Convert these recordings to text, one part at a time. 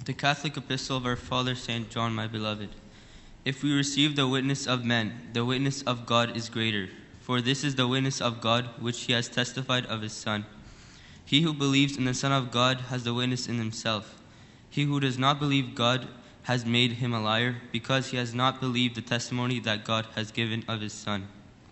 The Catholic Epistle of our Father St. John, my beloved. If we receive the witness of men, the witness of God is greater. For this is the witness of God, which he has testified of his Son. He who believes in the Son of God has the witness in himself. He who does not believe God has made him a liar, because he has not believed the testimony that God has given of his Son.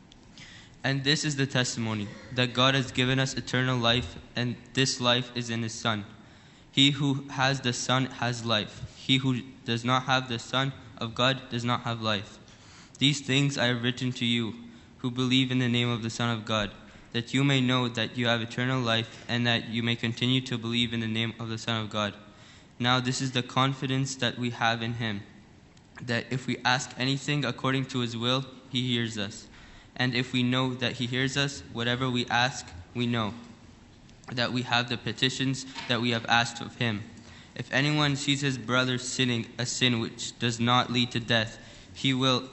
And this is the testimony, that God has given us eternal life, and this life is in his Son. He who has the Son has life. He who does not have the Son of God does not have life. These things I have written to you, who believe in the name of the Son of God, that you may know that you have eternal life, and that you may continue to believe in the name of the Son of God. Now this is the confidence that we have in him, that if we ask anything according to his will, he hears us. And if we know that he hears us, whatever we ask, we know that we have the petitions that we have asked of him. If anyone sees his brother sinning a sin which does not lead to death, he will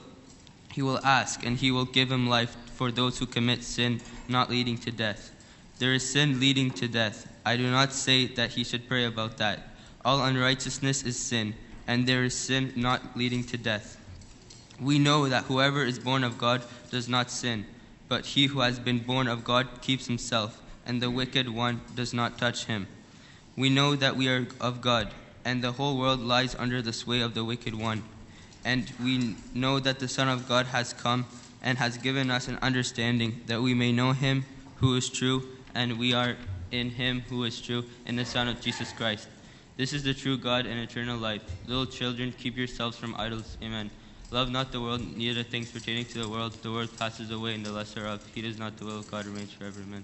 ask, and he will give him life for those who commit sin not leading to death. There is sin leading to death. I do not say that he should pray about that. All unrighteousness is sin, and there is sin not leading to death. We know that whoever is born of God does not sin, but he who has been born of God keeps himself, and the wicked one does not touch him. We know that we are of God, and the whole world lies under the sway of the wicked one. And we know that the Son of God has come and has given us an understanding that we may know him who is true, and we are in him who is true, in the Son of Jesus Christ. This is the true God and eternal life. Little children, keep yourselves from idols. Amen. Love not the world, neither the things pertaining to the world. The world passes away, and the lesser of. He does not the will of God remains forever. Amen.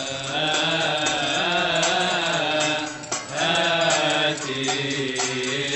Yeah.